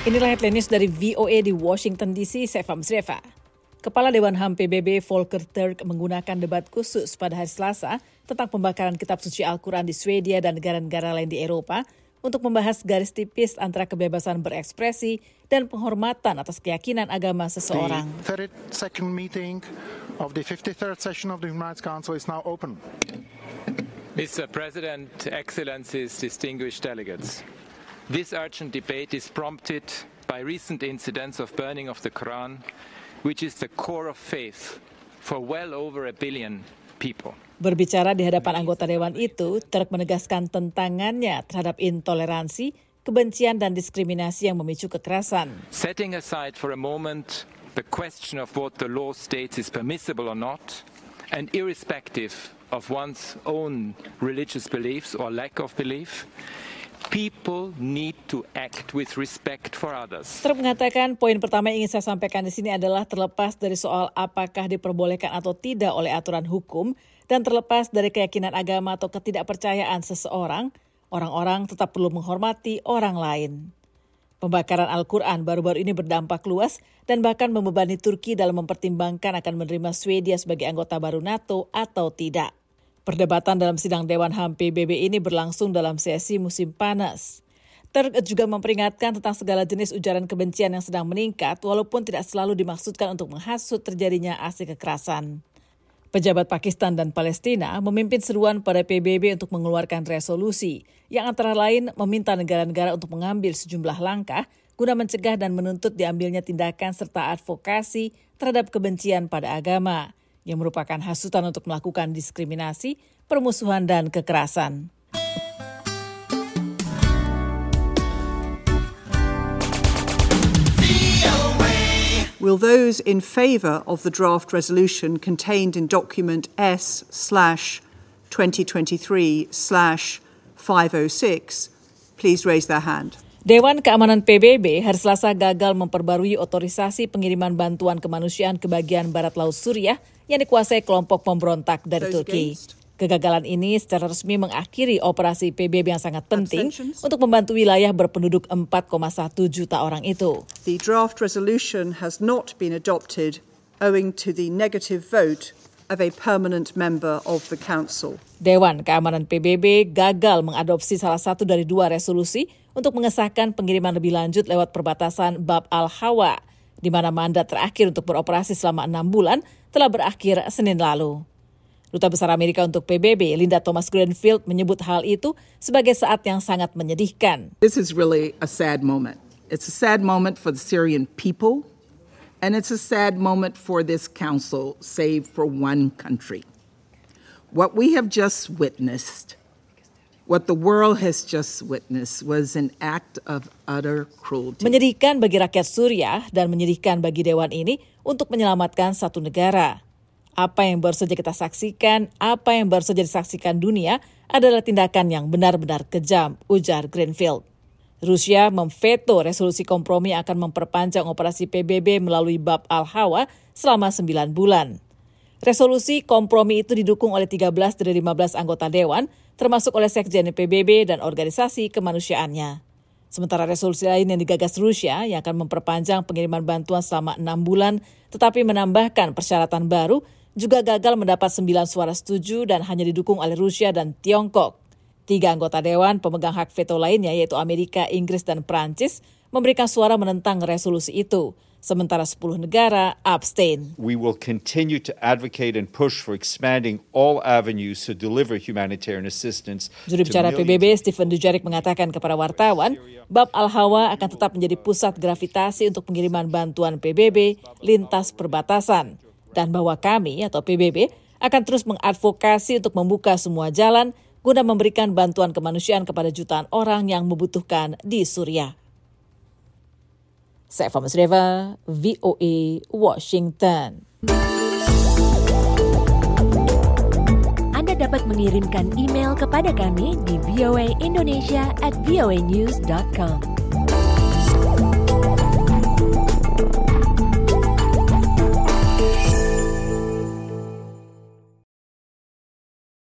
Inilah headline news dari VOA di Washington DC, saya Fahmi Sreva. Kepala Dewan HAM PBB Volker Turk menggunakan debat khusus pada hari Selasa tentang pembakaran kitab suci Al-Quran di Swedia dan negara-negara lain di Eropa untuk membahas garis tipis antara kebebasan berekspresi dan penghormatan atas keyakinan agama seseorang. The 32nd meeting of the 53rd session of the Human Rights Council is now open. Mr. President, Excellencies, distinguished delegates. This urgent debate is prompted by recent incidents of burning of the Quran, which is the core of faith for well over 1 billion people. Berbicara di hadapan anggota dewan itu, Turk menegaskan tentangannya terhadap intoleransi, kebencian dan diskriminasi yang memicu kekerasan. Setting aside for a moment the question of what the law states is permissible or not, and irrespective of one's own religious beliefs or lack of belief, people need to act with respect for others. Turk mengatakan poin pertama yang ingin saya sampaikan di sini adalah terlepas dari soal apakah diperbolehkan atau tidak oleh aturan hukum dan terlepas dari keyakinan agama atau ketidakpercayaan seseorang, orang-orang tetap perlu menghormati orang lain. Pembakaran Al-Quran baru-baru ini berdampak luas dan bahkan membebani Turki dalam mempertimbangkan akan menerima Swedia sebagai anggota baru NATO atau tidak. Perdebatan dalam sidang Dewan HAM PBB ini berlangsung dalam sesi musim panas. Turk juga memperingatkan tentang segala jenis ujaran kebencian yang sedang meningkat walaupun tidak selalu dimaksudkan untuk menghasut terjadinya aksi kekerasan. Pejabat Pakistan dan Palestina memimpin seruan pada PBB untuk mengeluarkan resolusi yang antara lain meminta negara-negara untuk mengambil sejumlah langkah guna mencegah dan menuntut diambilnya tindakan serta advokasi terhadap kebencian pada agama, yang merupakan hasutan untuk melakukan diskriminasi, permusuhan, dan kekerasan. Will those in favour of the draft resolution contained in document S/2023/506 please raise their hand? Dewan Keamanan PBB hari Selasa gagal memperbarui otorisasi pengiriman bantuan kemanusiaan ke bagian barat Laut Suriah yang dikuasai kelompok pemberontak dari Turki. Kegagalan ini secara resmi mengakhiri operasi PBB yang sangat penting untuk membantu wilayah berpenduduk 4,1 juta orang itu. The draft resolution has not been adopted owing to the negative vote of a permanent member of the Council. Dewan Keamanan PBB gagal mengadopsi salah satu dari 2 resolusi untuk mengesahkan pengiriman lebih lanjut lewat perbatasan Bab al-Hawa, di mana mandat terakhir untuk beroperasi selama 6 bulan telah berakhir Senin lalu. Duta Besar Amerika untuk PBB, Linda Thomas-Greenfield, menyebut hal itu sebagai saat yang sangat menyedihkan. This is really a sad moment. It's a sad moment for the Syrian people, and it's a sad moment for this council, save for one country. What we have just witnessed, what the world has just witnessed, was an act of utter cruelty. Menyedihkan bagi rakyat Suriah dan menyedihkan bagi Dewan ini untuk menyelamatkan satu negara. Apa yang baru saja kita saksikan, apa yang baru saja disaksikan dunia adalah tindakan yang benar-benar kejam, ujar Greenfield. Rusia memveto resolusi kompromi yang akan memperpanjang operasi PBB melalui Bab al-Hawa selama 9 bulan. Resolusi kompromi itu didukung oleh 13 dari 15 anggota Dewan, termasuk oleh Sekjen PBB dan organisasi kemanusiaannya. Sementara resolusi lain yang digagas Rusia yang akan memperpanjang pengiriman bantuan selama 6 bulan, tetapi menambahkan persyaratan baru, juga gagal mendapat 9 suara setuju dan hanya didukung oleh Rusia dan Tiongkok. 3 anggota Dewan pemegang hak veto lainnya yaitu Amerika, Inggris, dan Prancis memberikan suara menentang resolusi itu, sementara 10 negara abstain. We will continue to advocate and push for expanding all avenues to deliver humanitarian assistance. Juru bicara PBB Stephen Dujarric mengatakan kepada wartawan, Bab al-Hawa akan tetap menjadi pusat gravitasi untuk pengiriman bantuan PBB lintas perbatasan, dan bahwa kami atau PBB akan terus mengadvokasi untuk membuka semua jalan guna memberikan bantuan kemanusiaan kepada jutaan orang yang membutuhkan di Suriah. Saya Fahmi Sreva, VOA, Washington. Anda dapat mengirimkan email kepada kami di voaindonesia@voanews.com.